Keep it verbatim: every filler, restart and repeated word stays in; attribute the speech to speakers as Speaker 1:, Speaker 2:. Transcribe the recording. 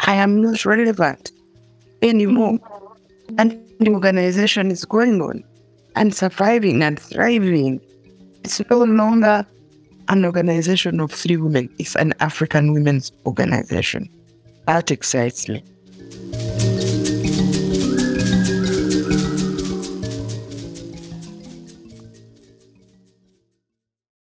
Speaker 1: I am not relevant anymore. And the organization is going on and surviving and thriving. It's no longer an organization of three women. It's an African women's organization. That excites me.